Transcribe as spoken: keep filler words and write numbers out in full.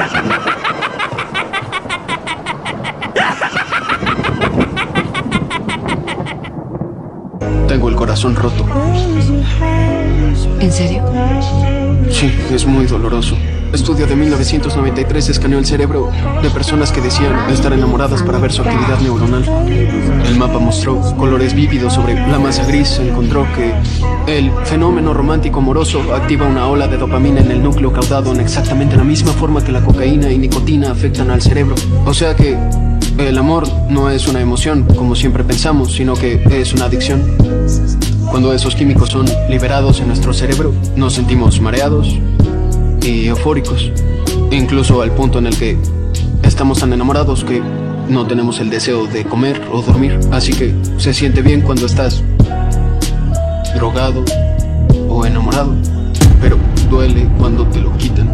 Tengo el corazón roto. ¿En serio? Sí, es muy doloroso. Estudio de mil novecientos noventa y tres escaneó el cerebro de personas que decían estar enamoradas para ver su actividad neuronal. El mapa mostró colores vívidos sobre la masa gris. Encontró que el fenómeno romántico amoroso activa una ola de dopamina en el núcleo caudado en exactamente la misma forma que la cocaína y nicotina afectan al cerebro. O sea que el amor no es una emoción, como siempre pensamos, sino que es una adicción. Cuando esos químicos son liberados en nuestro cerebro, nos sentimos mareados y eufóricos, incluso al punto en el que estamos tan enamorados que no tenemos el deseo de comer o dormir. Así que se siente bien cuando estás drogado o enamorado, pero duele cuando te lo quitan.